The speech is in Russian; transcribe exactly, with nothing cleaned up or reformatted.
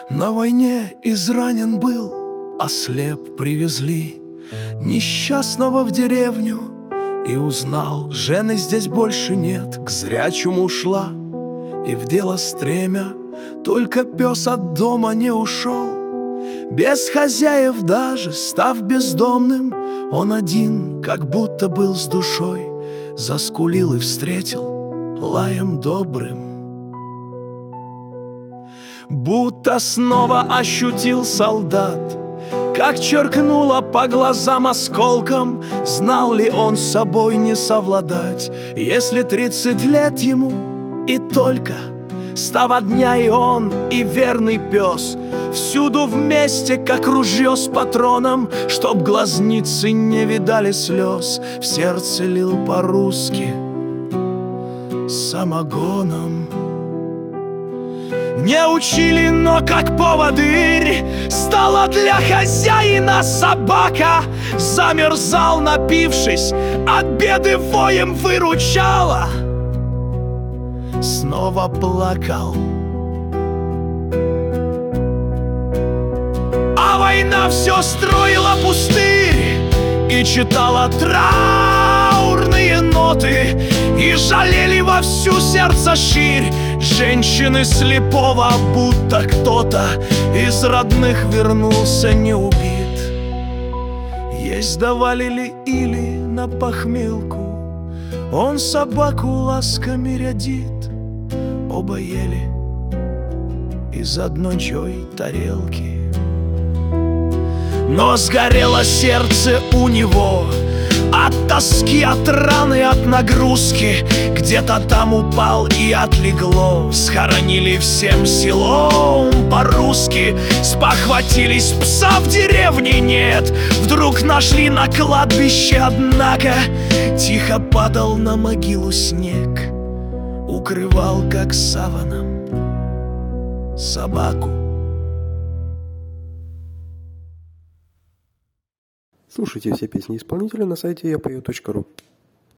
На войне изранен был, ослеп привезли несчастного в деревню. И узнал, жены здесь больше нет, к зрячему ушла и в дело стремя. Только пес от дома не ушел, без хозяев даже, став бездомным. Он один, как будто был с душой, заскулил и встретил лаем добрым. Будто снова ощутил солдат, как черкнуло по глазам осколком. Знал ли он с собой не совладать, если тридцать лет ему и только? Став дня и он, и верный пес, всюду вместе, как ружье с патроном, чтоб глазницы не видали слез, в сердце лил по-русски самогоном. Не учили, но как поводырь стала для хозяина собака. Замерзал, напившись, от беды воем выручала. Снова плакал. А война все строила пустырь и читала траурные ноты, и жалели во всю сердце ширь женщины слепого, будто кто-то из родных вернулся не убит. Есть давали ли или на похмелку, он собаку ласками рядит. Оба ели из одной чой тарелки, но сгорело сердце у него от тоски, от раны, от нагрузки. Где-то там упал и отлегло. Схоронили всем селом по-русски. Спохватились, пса в деревне нет. Вдруг нашли на кладбище, однако тихо падал на могилу снег, укрывал как саваном собаку. Слушайте все песни исполнителя на сайте я пою точка ру.